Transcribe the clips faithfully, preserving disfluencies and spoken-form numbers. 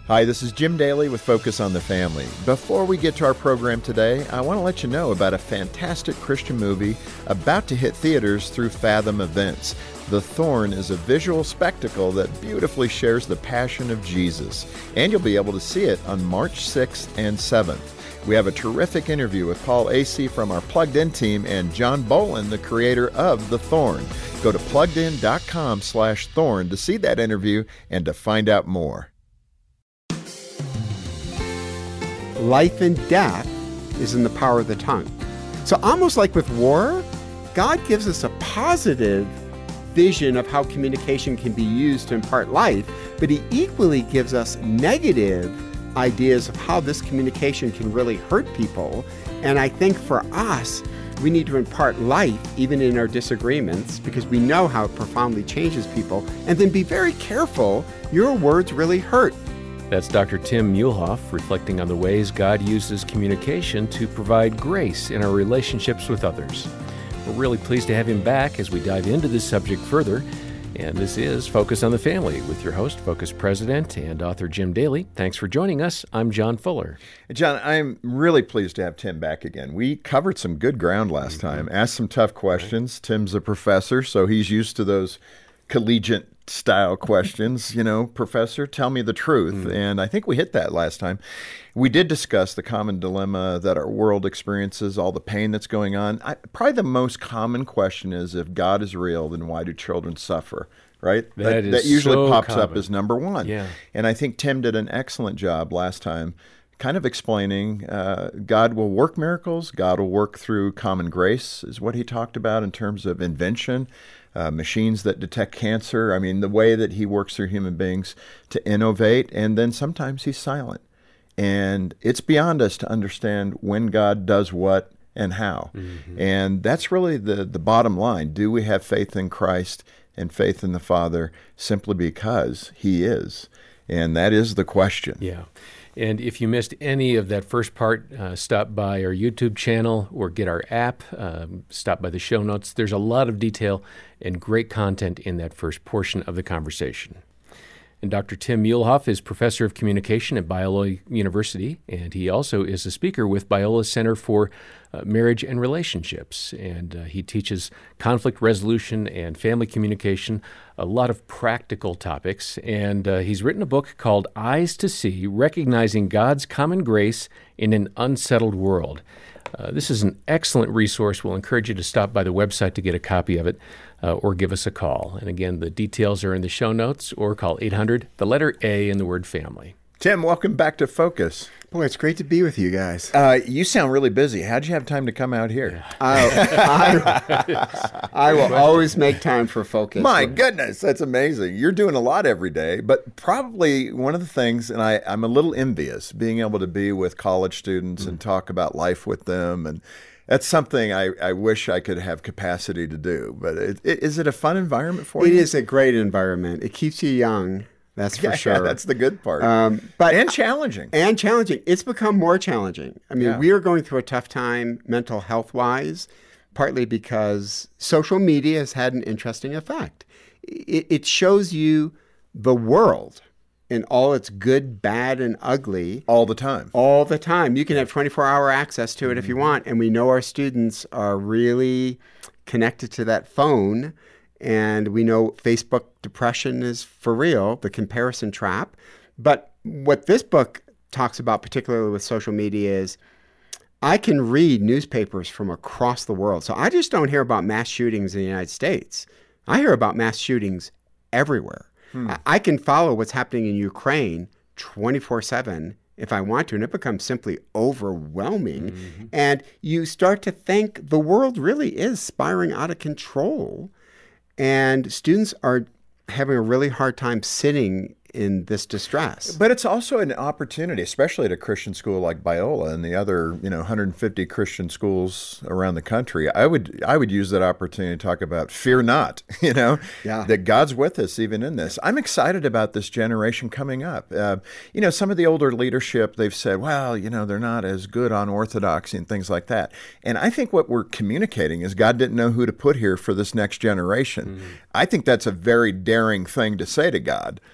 Hi, this is Jim Daly with Focus on the Family. Before we get to our program today, I want to let you know about a fantastic Christian movie about to hit theaters through Fathom Events. The Thorn is a visual spectacle that beautifully shares the passion of Jesus, and you'll be able to see it on March sixth and seventh. We have a terrific interview with Paul Acey from our Plugged In team and John Bolin, the creator of The Thorn. Go to pluggedin.com slash thorn to see that interview and to find out more. Life and death is in the power of the tongue. So almost like with war, God gives us a positive vision of how communication can be used to impart life, but he equally gives us negative ideas of how this communication can really hurt people. And I think for us, we need to impart life even in our disagreements because we know how it profoundly changes people. And then be very careful, your words really hurt. That's Doctor Tim Muehlhoff reflecting on the ways God uses communication to provide grace in our relationships with others. We're really pleased to have him back as we dive into this subject further. And this is Focus on the Family with your host, Focus President and author Jim Daly. Thanks for joining us. I'm John Fuller. John, I'm really pleased to have Tim back again. We covered some good ground last mm-hmm. time, asked some tough questions. Right. Tim's a professor, so he's used to those collegiate style questions, you know, Professor, tell me the truth. Mm. And I think we hit that last time. We did discuss the common dilemma that our world experiences, all the pain that's going on. I, probably the most common question is, if God is real, then why do children suffer? Right? That, that, is that usually so pops common. up as number one. Yeah. And I think Tim did an excellent job last time kind of explaining uh, God will work miracles. God will work through common grace is what he talked about in terms of invention. Uh, machines that detect cancer. I mean, the way that he works through human beings to innovate, and then sometimes he's silent. And it's beyond us to understand when God does what and how. Mm-hmm. And that's really the, the bottom line. Do we have faith in Christ and faith in the Father simply because he is? And that is the question. Yeah. And if you missed any of that first part, uh, stop by our YouTube channel or get our app, um, stop by the show notes. There's a lot of detail and great content in that first portion of the conversation. And Doctor Tim Muehlhoff is professor of communication at Biola University, and he also is a speaker with Biola Center for uh, Marriage and Relationships. And uh, he teaches conflict resolution and family communication, a lot of practical topics. And uh, he's written a book called Eyes to See, Recognizing God's Common Grace in an Unsettled World. Uh, this is an excellent resource. We'll encourage you to stop by the website to get a copy of it uh, or give us a call. And again, the details are in the show notes, or call eight hundred, the letter A in the word family. Tim, welcome back to Focus. Boy, it's great to be with you guys. Uh, you sound really busy. How'd you have time to come out here? I, I, I will always make time for Focus. My goodness, that's amazing. You're doing a lot every day, but probably one of the things, and I, I'm a little envious, being able to be with college students mm. and talk about life with them, and that's something I, I wish I could have capacity to do. But it, it, is it a fun environment for it you? It is a great environment. It keeps you young. That's for yeah, sure. Yeah, that's the good part. Um, but and challenging. And challenging. It's become more challenging. I mean, yeah. we are going through a tough time mental health-wise, partly because social media has had an interesting effect. It, it shows you the world in all its good, bad, and ugly. All the time. All the time. You can have twenty-four hour access to it mm-hmm. if you want. And we know our students are really connected to that phone. And we know Facebook depression is for real, the comparison trap. But what this book talks about, particularly with social media, is I can read newspapers from across the world. So I just don't hear about mass shootings in the United States. I hear about mass shootings everywhere. Hmm. I can follow what's happening in Ukraine twenty-four seven if I want to, and it becomes simply overwhelming. Mm-hmm. And you start to think the world really is spiraling out of control. And students are having a really hard time sitting in this distress. But it's also an opportunity, especially at a Christian school like Biola and the other, you know, one hundred fifty Christian schools around the country. I would I would use that opportunity to talk about fear not, you know, yeah. that God's with us even in this. I'm excited about this generation coming up. Uh, you know, some of the older leadership, they've said, well, you know, they're not as good on orthodoxy and things like that. And I think what we're communicating is God didn't know who to put here for this next generation. Mm. I think that's a very daring thing to say to God.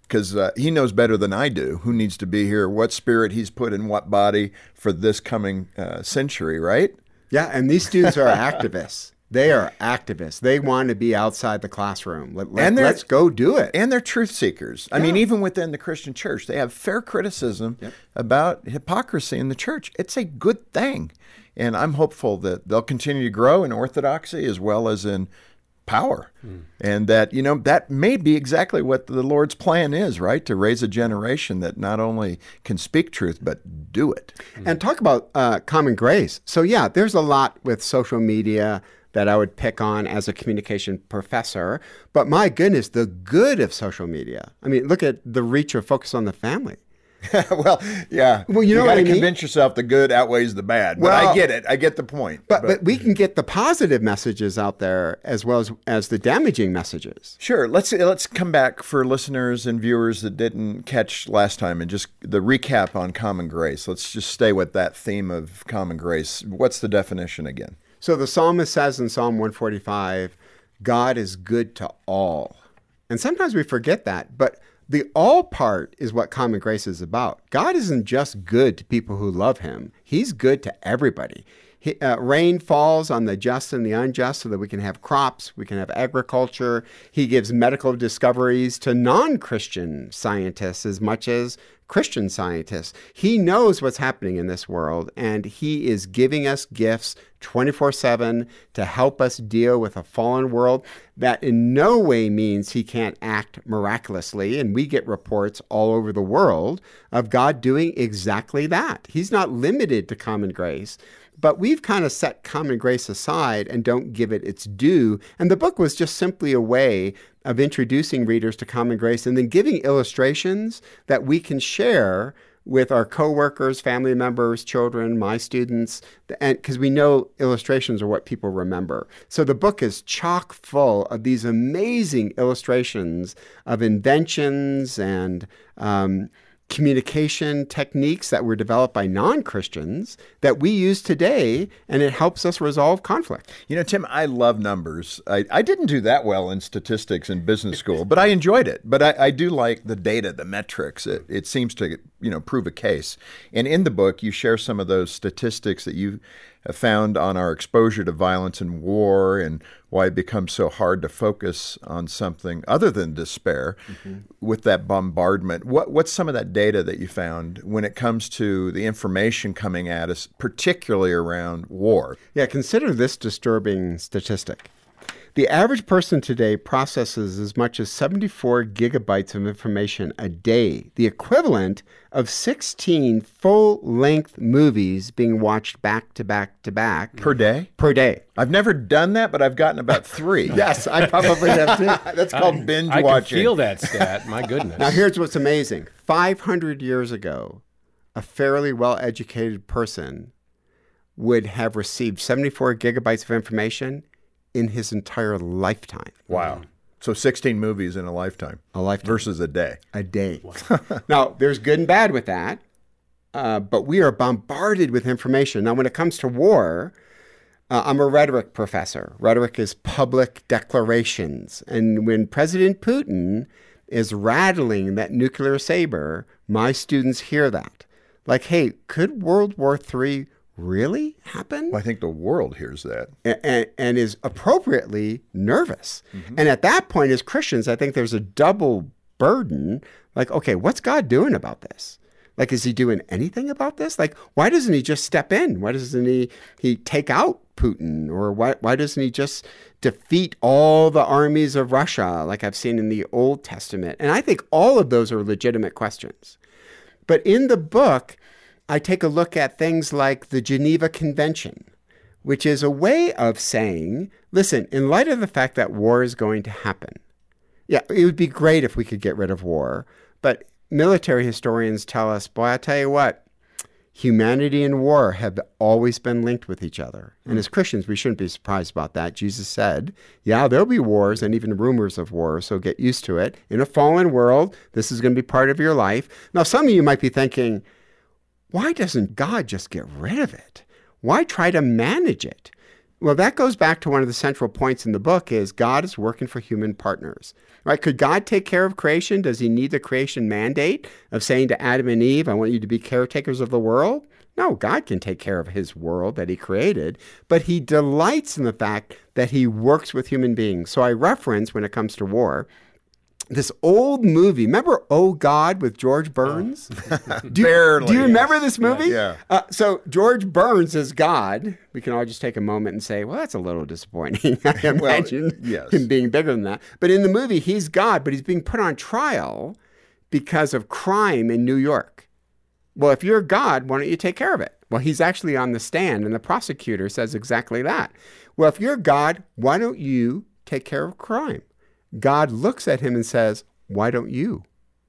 because uh, he knows better than I do who needs to be here, what spirit he's put in what body for this coming uh, century, right? Yeah, and these students are activists. They are activists. They want to be outside the classroom. Let, let, And they're- let's go do it. And they're truth seekers. I mean, even within the Christian church, they have fair criticism Yep. about hypocrisy in the church. It's a good thing. And I'm hopeful that they'll continue to grow in orthodoxy as well as in power. Mm. And that, you know, that may be exactly what the Lord's plan is, right? To raise a generation that not only can speak truth, but do it. And talk about uh, common grace. So, yeah, there's a lot with social media that I would pick on as a communication professor. But my goodness, the good of social media. I mean, look at the reach of Focus on the Family. well, yeah. Well, you know you what got I to mean? convince yourself the good outweighs the bad. But Well, I get it. I get the point. But, but we can get the positive messages out there as well as, as the damaging messages. Sure. Let's let's come back for listeners and viewers that didn't catch last time and just the recap on common grace. Let's just stay with that theme of common grace. What's the definition again? So the psalmist says in Psalm one forty-five, God is good to all. And sometimes we forget that, but the all part is what common grace is about. God isn't just good to people who love him. He's good to everybody. He, uh, rain falls on the just and the unjust so that we can have crops, we can have agriculture. He gives medical discoveries to non-Christian scientists as much as Christian scientists. He knows what's happening in this world, and he is giving us gifts twenty-four seven to help us deal with a fallen world. That in no way means he can't act miraculously, and we get reports all over the world of God doing exactly that. He's not limited to common grace, but we've kind of set common grace aside and don't give it its due. And the book was just simply a way of introducing readers to common grace and then giving illustrations that we can share with our coworkers, family members, children, my students, and because we know illustrations are what people remember. So the book is chock full of these amazing illustrations of inventions and um, communication techniques that were developed by non-Christians that we use today, and it helps us resolve conflict. You know, Tim, I love numbers. I, I didn't do that well in statistics in business school, but I enjoyed it. But I, I do like the data, the metrics. It, it seems to, you know, prove a case. And in the book, you share some of those statistics that you found on our exposure to violence and war and why it becomes so hard to focus on something other than despair mm-hmm. with that bombardment. What, what's some of that data that you found when it comes to the information coming at us, particularly around war? Yeah, consider this disturbing statistic. The average person today processes as much as seventy-four gigabytes of information a day, the equivalent of sixteen full-length movies being watched back to back to back. Per day? Per day. I've never done that, but I've gotten about three. Yes, I probably have too. That's called I, binge I watching. I can feel that stat. My goodness. Now, here's what's amazing. five hundred years ago, a fairly well-educated person would have received seventy-four gigabytes of information in his entire lifetime. Wow. So sixteen movies in a lifetime. A lifetime. Versus a day. A day. Wow. Now, there's good and bad with that, uh, but we are bombarded with information. Now, when it comes to war, uh, I'm a rhetoric professor. Rhetoric is public declarations. And when President Putin is rattling that nuclear saber, my students hear that. Like, hey, could World War Three really happen? Well, I think the world hears that. And, and, and is appropriately nervous. Mm-hmm. And at that point, as Christians, I think there's a double burden. Like, okay, what's God doing about this? Like, is he doing anything about this? Like, why doesn't he just step in? Why doesn't he he take out Putin? Or why, why doesn't he just defeat all the armies of Russia like I've seen in the Old Testament? And I think all of those are legitimate questions. But in the book, I take a look at things like the Geneva Convention, which is a way of saying, listen, in light of the fact that war is going to happen, yeah, it would be great if we could get rid of war, but military historians tell us, boy, I tell you what, humanity and war have always been linked with each other. And as Christians, we shouldn't be surprised about that. Jesus said, yeah, there'll be wars and even rumors of war, so get used to it. In a fallen world, this is going to be part of your life. Now, some of you might be thinking, why doesn't God just get rid of it? Why try to manage it? Well, that goes back to one of the central points in the book is God is working for human partners. Right? Could God take care of creation? Does he need the creation mandate of saying to Adam and Eve, I want you to be caretakers of the world? No, God can take care of his world that he created, but he delights in the fact that he works with human beings. So I reference, when it comes to war, this old movie. Remember Oh God with George Burns? Oh. do, you, Barely, do you remember yes. this movie? Yeah. Uh, so George Burns is God. We can all just take a moment and say, well, that's a little disappointing. I imagine well, yes. him being bigger than that. But in the movie, he's God, but he's being put on trial because of crime in New York. Well, if you're God, why don't you take care of it? Well, he's actually on the stand, and the prosecutor says exactly that. Well, if you're God, why don't you take care of crime? God looks at him and says, why don't you?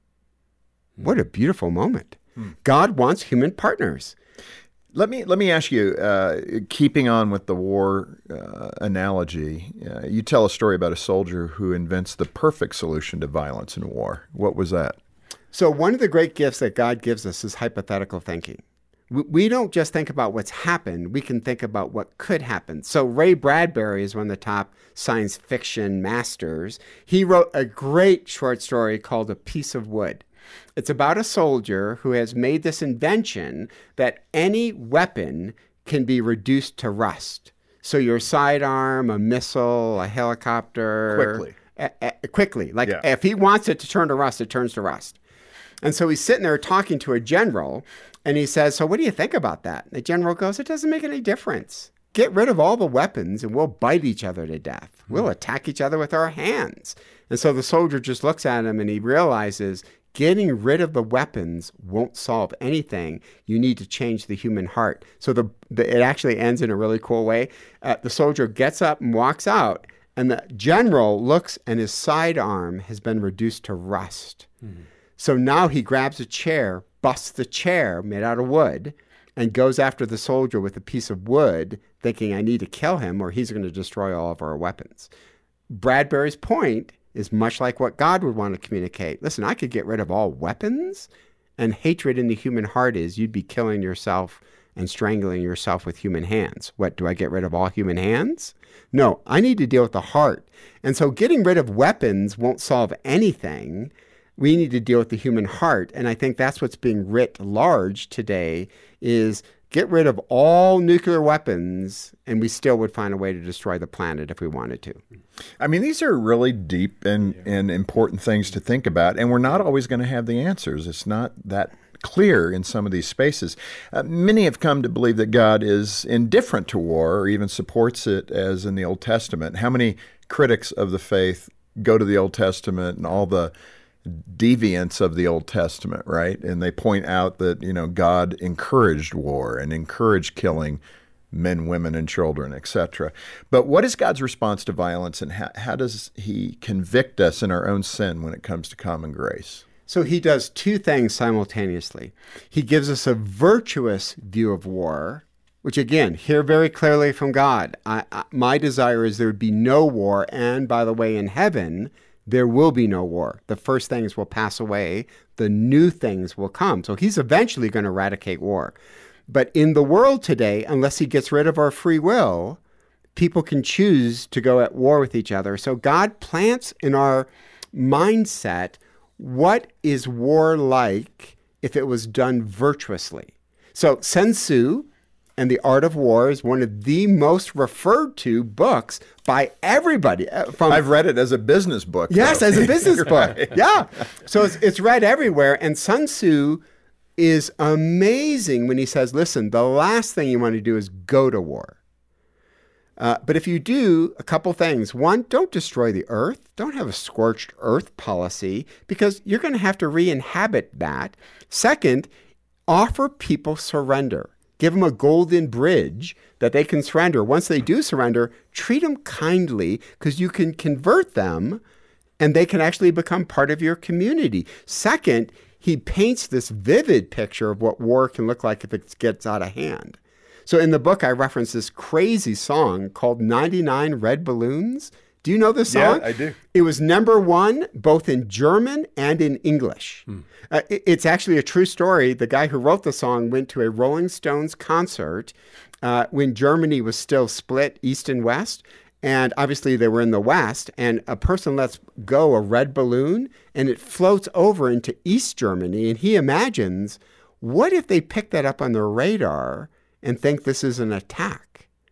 What a beautiful moment. Hmm. God wants human partners. Let me let me ask you, uh, keeping on with the war uh, analogy, uh, you tell a story about a soldier who invents the perfect solution to violence in war. What was that? So one of the great gifts that God gives us is hypothetical thinking. We don't just think about what's happened. We can think about what could happen. So Ray Bradbury is one of the top science fiction masters. He wrote a great short story called A Piece of Wood. It's about a soldier who has made this invention that any weapon can be reduced to rust. So your sidearm, a missile, a helicopter. Quickly. A, a, quickly. Like yeah. If he wants it to turn to rust, it turns to rust. And so he's sitting there talking to a general, and he says, so what do you think about that? And the general goes, it doesn't make any difference. Get rid of all the weapons and we'll bite each other to death. We'll attack each other with our hands. And so the soldier just looks at him and he realizes getting rid of the weapons won't solve anything. You need to change the human heart. So the, the it actually ends in a really cool way. Uh, the soldier gets up and walks out, and the general looks and his sidearm has been reduced to rust. Mm-hmm. So now he grabs a chair, busts the chair made out of wood, and goes after the soldier with a piece of wood, thinking, I need to kill him or he's going to destroy all of our weapons. Bradbury's point is much like what God would want to communicate. Listen, I could get rid of all weapons, and hatred in the human heart is you'd be killing yourself and strangling yourself with human hands. What, do I get rid of all human hands? No, I need to deal with the heart. And so getting rid of weapons won't solve anything. We need to deal with the human heart. And I think that's what's being writ large today is get rid of all nuclear weapons and we still would find a way to destroy the planet if we wanted to. I mean, these are really deep and, yeah. and important things to think about. And we're not always going to have the answers. It's not that clear in some of these spaces. Uh, many have come to believe that God is indifferent to war or even supports it as in the Old Testament. How many critics of the faith go to the Old Testament and all the deviants of the Old Testament, right? And they point out that, you know, God encouraged war and encouraged killing men, women, and children, et cetera. But what is God's response to violence, and how, how does he convict us in our own sin when it comes to common grace? So he does two things simultaneously. He gives us a virtuous view of war, which again, hear very clearly from God. I, I, my desire is there would be no war, and by the way, in heaven, there will be no war. The first things will pass away. The new things will come. So he's eventually going to eradicate war. But in the world today, unless he gets rid of our free will, people can choose to go at war with each other. So God plants in our mindset, what is war like if it was done virtuously? So Sun Tzu and The Art of War is one of the most referred to books by everybody. From, I've read it as a business book. Yes, though. as a business book. Right. Yeah. So it's, it's read everywhere. And Sun Tzu is amazing when he says, listen, the last thing you want to do is go to war. Uh, but if you do, a couple things. One, don't destroy the earth. Don't have a scorched earth policy because you're going to have to re-inhabit that. Second, offer people surrender. Give them a golden bridge that they can surrender. Once they do surrender, treat them kindly because you can convert them and they can actually become part of your community. Second, he paints this vivid picture of what war can look like if it gets out of hand. So in the book, I reference this crazy song called ninety-nine Red Balloons. Do you know this song? Yeah, I do. It was number one both in German and in English. Mm. Uh, it, it's actually a true story. The guy who wrote the song went to a Rolling Stones concert uh, when Germany was still split east and west. And obviously they were in the West, and a person lets go a red balloon, and it floats over into East Germany. And he imagines, what if they pick that up on their radar and think this is an attack?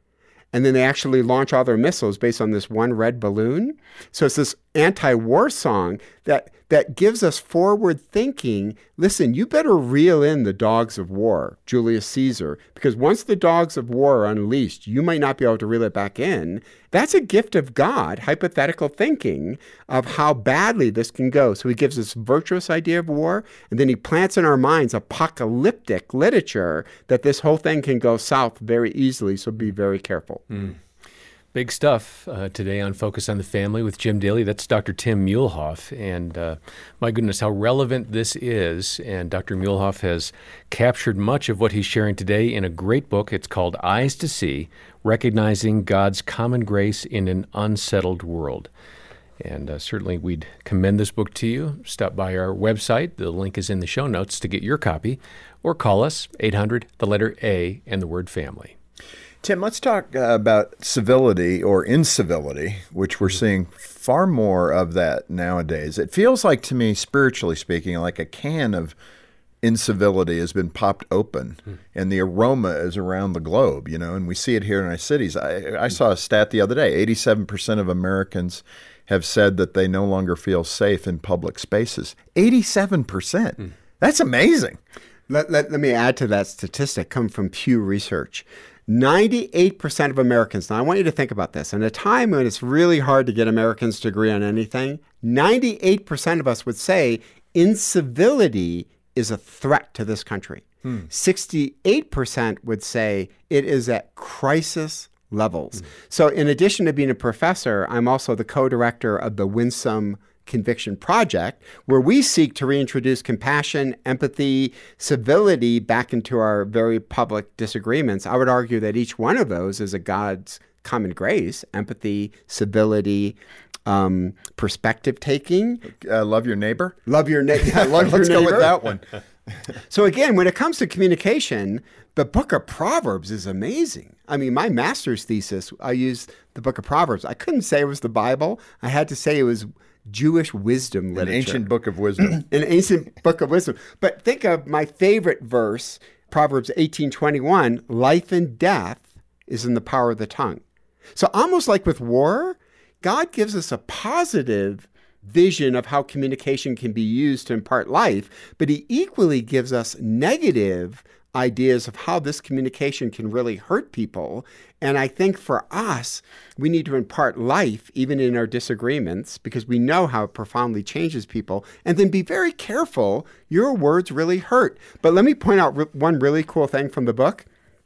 And then they actually launch all their missiles based on this one red balloon. So it's this anti-war song that that gives us forward thinking. Listen, you better reel in the dogs of war, Julius Caesar, because once the dogs of war are unleashed, you might not be able to reel it back in. That's a gift of God, hypothetical thinking of how badly this can go. So he gives this virtuous idea of war, and then he plants in our minds apocalyptic literature that this whole thing can go south very easily, so be very careful. Mm. Big stuff uh, today on Focus on the Family with Jim Daly. That's Doctor Tim Muehlhoff. And uh, my goodness, how relevant this is. And Doctor Muehlhoff has captured much of what he's sharing today in a great book. It's called Eyes to See, Recognizing God's Common Grace in an Unsettled World. And uh, certainly we'd commend this book to you. Stop by our website. The link is in the show notes to get your copy. Or call us, eight hundred, the letter A, and the word family. Tim, let's talk uh, about civility or incivility, which we're seeing far more of that nowadays. It feels like, to me, spiritually speaking, like a can of incivility has been popped open, mm. and the aroma is around the globe, you know, and we see it here in our cities. I, I saw a stat the other day, eighty-seven percent of Americans have said that they no longer feel safe in public spaces. eighty-seven percent. Mm. That's amazing. Let, let, let me add to that statistic, come from Pew Research. ninety-eight percent of Americans, now I want you to think about this, in a time when it's really hard to get Americans to agree on anything, ninety-eight percent of us would say incivility is a threat to this country. Hmm. sixty-eight percent would say it is at crisis levels. Hmm. So in addition to being a professor, I'm also the co-director of the Winsome Conviction Project, where we seek to reintroduce compassion, empathy, civility back into our very public disagreements. I would argue that each one of those is a God's common grace: empathy, civility, um, perspective taking. Uh, love your neighbor. Love your, na- yeah, love Let's your neighbor. Let's go with that one. So again, when it comes to communication, the book of Proverbs is amazing. I mean, my master's thesis, I used the book of Proverbs. I couldn't say it was the Bible. I had to say it was Jewish wisdom literature. An ancient book of wisdom. An ancient book of wisdom. But think of my favorite verse, Proverbs eighteen twenty-one, life and death is in the power of the tongue. So almost like with war, God gives us a positive vision of how communication can be used to impart life, but he equally gives us negative ideas of how this communication can really hurt people. And I think for us, we need to impart life even in our disagreements, because we know how it profoundly changes people. And then be very careful. Your words really hurt. But let me point out re- one really cool thing from the book.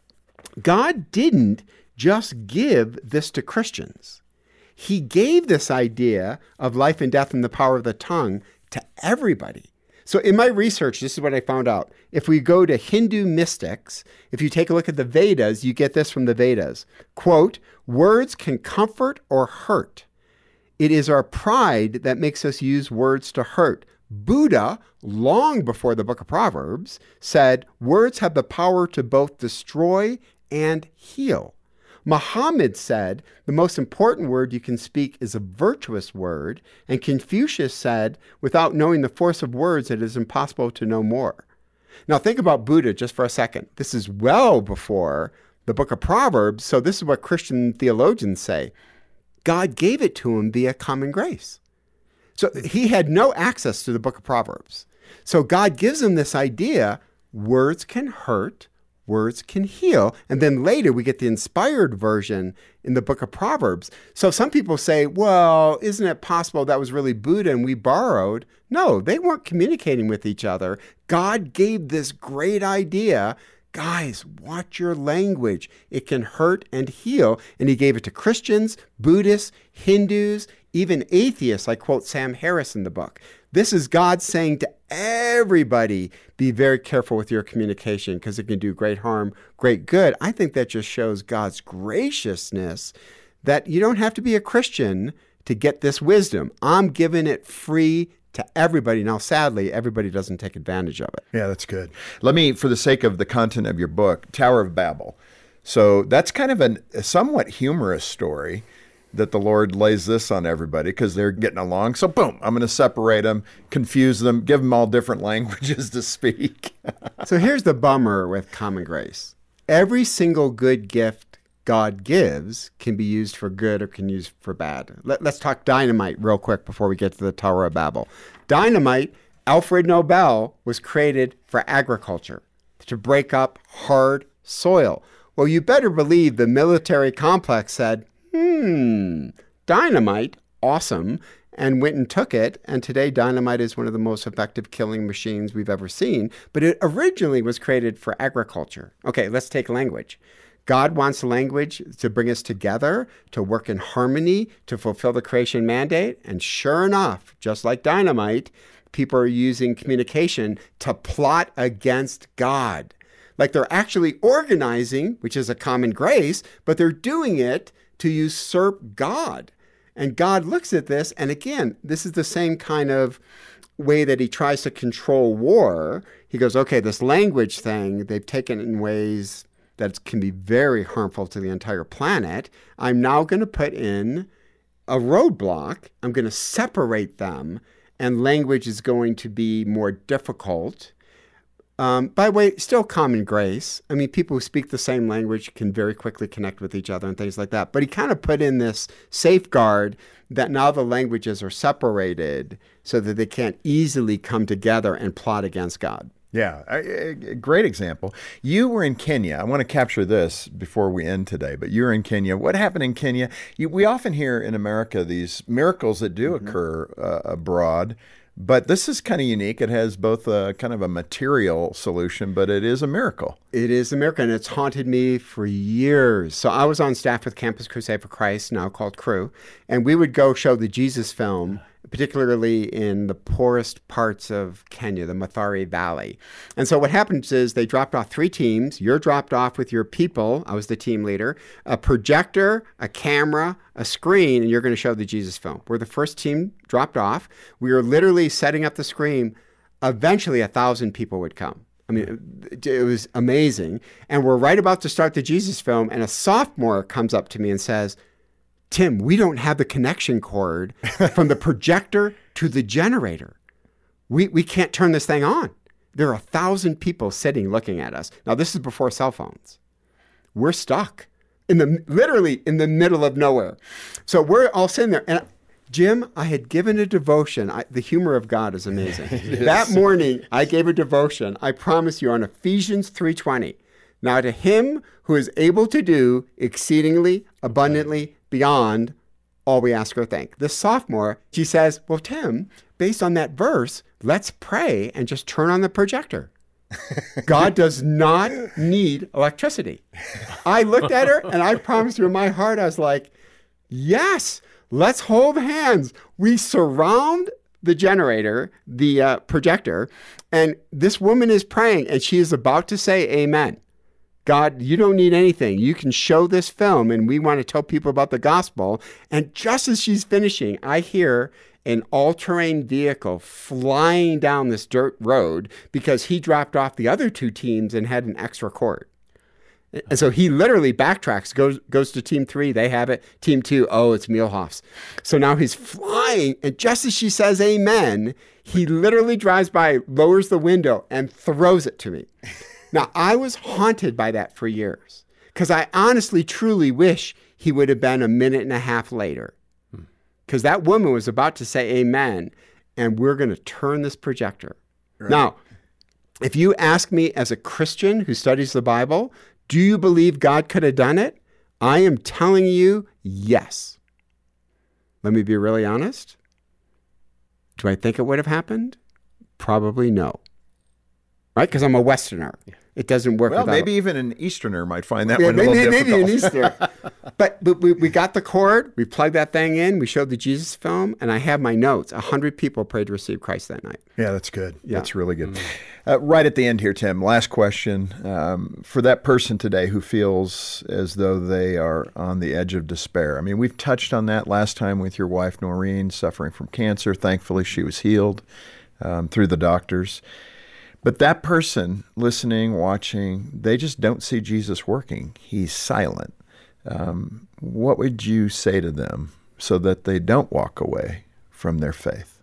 God didn't just give this to Christians. He gave this idea of life and death and the power of the tongue to everybody. So in my research, this is what I found out. If we go to Hindu mystics, if you take a look at the Vedas, you get this from the Vedas. Quote, words can comfort or hurt. It is our pride that makes us use words to hurt. Buddha, long before the book of Proverbs, said words have the power to both destroy and heal. Muhammad said the most important word you can speak is a virtuous word, and Confucius said, without knowing the force of words, it is impossible to know more. Now think about Buddha just for a second. This is well before the book of Proverbs, so this is what Christian theologians say. God gave it to him via common grace. So he had no access to the book of Proverbs. So God gives him this idea, words can hurt, words can heal. And then later we get the inspired version in the book of Proverbs. So some people say, well, isn't it possible that was really Buddha and we borrowed? No, they weren't communicating with each other. God gave this great idea. Guys, watch your language. It can hurt and heal. And he gave it to Christians, Buddhists, Hindus, even atheists. I quote Sam Harris in the book. This is God saying to everybody, be very careful with your communication because it can do great harm, great good. I think that just shows God's graciousness that you don't have to be a Christian to get this wisdom. I'm giving it free to everybody. Now, sadly, everybody doesn't take advantage of it. Yeah, that's good. Let me, for the sake of the content of your book, Tower of Babel. So that's kind of an, a somewhat humorous story that the Lord lays this on everybody because they're getting along. So boom, I'm going to separate them, confuse them, give them all different languages to speak. So here's the bummer with common grace. Every single good gift God gives can be used for good or can be used for bad. Let, let's talk dynamite real quick before we get to the Tower of Babel. Dynamite, Alfred Nobel, was created for agriculture, to break up hard soil. Well, you better believe the military complex said, hmm, dynamite, awesome, and went and took it. And today, dynamite is one of the most effective killing machines we've ever seen. But it originally was created for agriculture. Okay, let's take language. God wants language to bring us together, to work in harmony, to fulfill the creation mandate. And sure enough, just like dynamite, people are using communication to plot against God. Like they're actually organizing, which is a common grace, but they're doing it to usurp God. And God looks at this, and again, this is the same kind of way that he tries to control war. He goes, okay, this language thing, they've taken it in ways that can be very harmful to the entire planet. I'm now going to put in a roadblock. I'm going to separate them, and language is going to be more difficult. Um, by the way, still common grace. I mean, people who speak the same language can very quickly connect with each other and things like that. But he kind of put in this safeguard that now the languages are separated so that they can't easily come together and plot against God. Yeah, a, a great example. You were in Kenya. I want to capture this before we end today, but you were in Kenya. What happened in Kenya? You, we often hear in America these miracles that do mm-hmm. occur uh, abroad, but this is kind of unique. It has both a kind of a material solution, but it is a miracle. It is a miracle, and it's haunted me for years. So I was on staff with Campus Crusade for Christ, now called Cru, and we would go show the Jesus film, particularly in the poorest parts of Kenya, the Mathare Valley. And so what happens is they dropped off three teams. You're dropped off with your people. I was the team leader. A projector, a camera, a screen, and you're going to show the Jesus film. We're the first team dropped off. We were literally setting up the screen. Eventually, a thousand people would come. I mean, it, it was amazing. And we're right about to start the Jesus film, and a sophomore comes up to me and says, Tim, we don't have the connection cord from the projector to the generator. We we can't turn this thing on. There are a thousand people sitting looking at us. Now, this is before cell phones. We're stuck in the literally in the middle of nowhere. So we're all sitting there. And Jim, I had given a devotion. I, the humor of God is amazing. That morning, I gave a devotion. I promise you on Ephesians three twenty. Now to him who is able to do exceedingly abundantly beyond all we ask or think. This sophomore, she says, well, Tim, based on that verse, let's pray and just turn on the projector. God does not need electricity. I looked at her and I promised you in my heart, I was like, yes, let's hold hands. We surround the generator, the uh, projector, and this woman is praying and she is about to say amen. God, you don't need anything. You can show this film, and we want to tell people about the gospel. And just as she's finishing, I hear an all-terrain vehicle flying down this dirt road because he dropped off the other two teams and had an extra cord. And so he literally backtracks, goes goes to team three. They have it. Team two, oh, it's Mielhoff's. So now he's flying, and just as she says amen, he literally drives by, lowers the window, and throws it to me. Now, I was haunted by that for years because I honestly, truly wish he would have been a minute and a half later because hmm. that woman was about to say amen, and we're going to turn this projector. Right. Now, if you ask me as a Christian who studies the Bible, do you believe God could have done it? I am telling you, yes. Let me be really honest. Do I think it would have happened? Probably no. right? Because I'm a Westerner. Yeah. It doesn't work. Well, without maybe even an Easterner might find that yeah, one maybe, a little maybe difficult. an Easter. But, but we, we got the cord. We plugged that thing in. We showed the Jesus film, and I have my notes. A hundred people prayed to receive Christ that night. Yeah, that's good. Yeah. That's really good. Mm-hmm. Uh, right at the end here, Tim, last question. Um, for that person today who feels as though they are on the edge of despair. I mean, we've touched on that last time with your wife, Noreen, suffering from cancer. Thankfully, she was healed um, through the doctors. But that person listening, watching, they just don't see Jesus working. He's silent. Um, what would you say to them so that they don't walk away from their faith?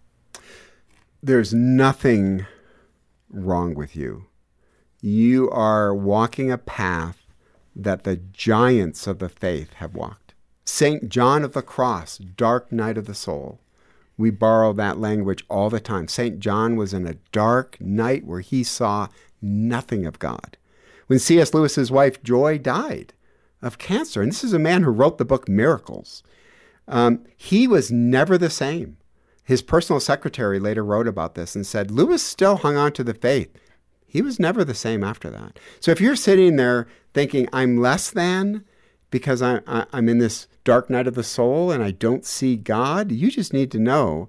There's nothing wrong with you. You are walking a path that the giants of the faith have walked. Saint John of the Cross, dark night of the soul. We borrow that language all the time. Saint John was in a dark night where he saw nothing of God. When C S Lewis's wife, Joy, died of cancer, and this is a man who wrote the book Miracles, um, he was never the same. His personal secretary later wrote about this and said, Lewis still hung on to the faith. He was never the same after that. So if you're sitting there thinking, I'm less than because I, I, I'm in this dark night of the soul and I don't see God, you just need to know,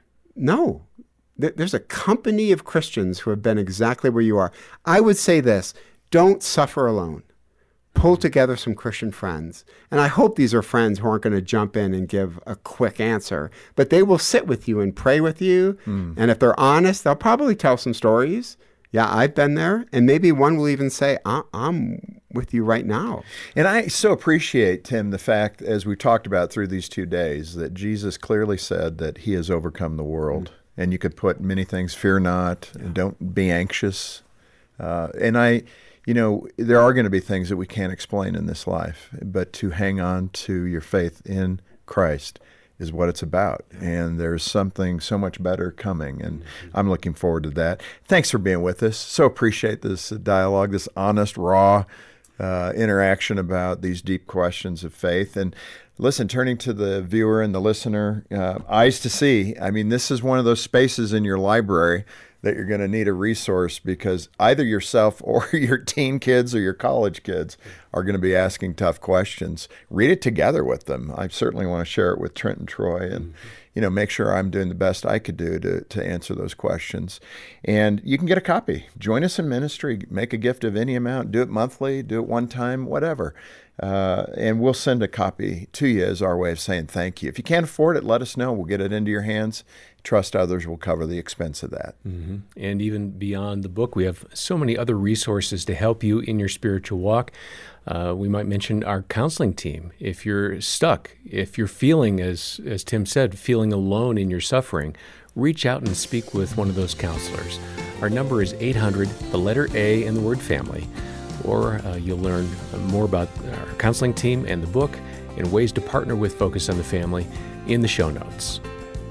no, th- there's a company of Christians who have been exactly where you are. I would say this, don't suffer alone. Pull together some Christian friends. And I hope these are friends who aren't going to jump in and give a quick answer, but they will sit with you and pray with you. Mm. And if they're honest, they'll probably tell some stories. Yeah, I've been there. And maybe one will even say, I- I'm with you right now. And I so appreciate, Tim, the fact, as we talked about through these two days, that Jesus clearly said that he has overcome the world. Mm. And you could put many things, fear not, yeah. and don't be anxious. Uh, and I, you know, there are going to be things that we can't explain in this life, but to hang on to your faith in Christ is what it's about. And there's something so much better coming, and I'm looking forward to that. Thanks for being with us. So appreciate this dialogue, this honest, raw uh, interaction about these deep questions of faith. And listen, turning to the viewer and the listener, uh, eyes to see. I mean, this is one of those spaces in your library that you're going to need a resource, because either yourself or your teen kids or your college kids are going to be asking tough questions. Read it together with them. I certainly want to share it with Trent and Troy, and mm-hmm. you know, make sure I'm doing the best I could do to, to answer those questions. And you can get a copy. Join us in ministry. Make a gift of any amount. Do it monthly. Do it one time, whatever. Uh, and we'll send a copy to you as our way of saying thank you. If you can't afford it, let us know. We'll get it into your hands. Trust others will cover the expense of that. Mm-hmm. And even beyond the book, we have so many other resources to help you in your spiritual walk. Uh, we might mention our counseling team. If you're stuck, if you're feeling, as, as Tim said, feeling alone in your suffering, reach out and speak with one of those counselors. Our number is eight hundred, the letter A, and the word family. Or uh, you'll learn more about our counseling team and the book and ways to partner with Focus on the Family in the show notes.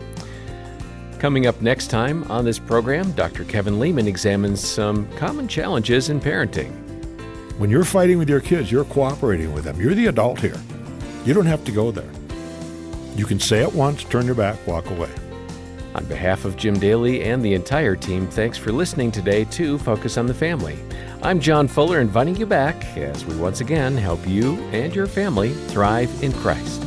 Coming up next time on this program, Doctor Kevin Leman examines some common challenges in parenting. When you're fighting with your kids, you're cooperating with them. You're the adult here. You don't have to go there. You can say it once, turn your back, walk away. On behalf of Jim Daly and the entire team, thanks for listening today to Focus on the Family. I'm John Fuller, inviting you back as we once again help you and your family thrive in Christ.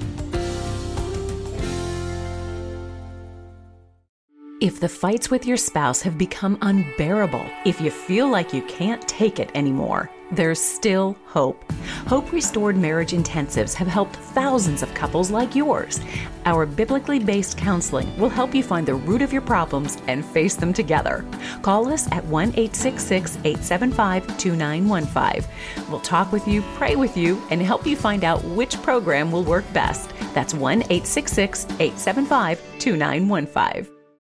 If the fights with your spouse have become unbearable, if you feel like you can't take it anymore, there's still hope. Hope Restored Marriage Intensives have helped thousands of couples like yours. Our biblically based counseling will help you find the root of your problems and face them together. Call us at one eight six six, eight seven five, two nine one five. We'll talk with you, pray with you, and help you find out which program will work best. That's one eight six six, eight seven five, two nine one five.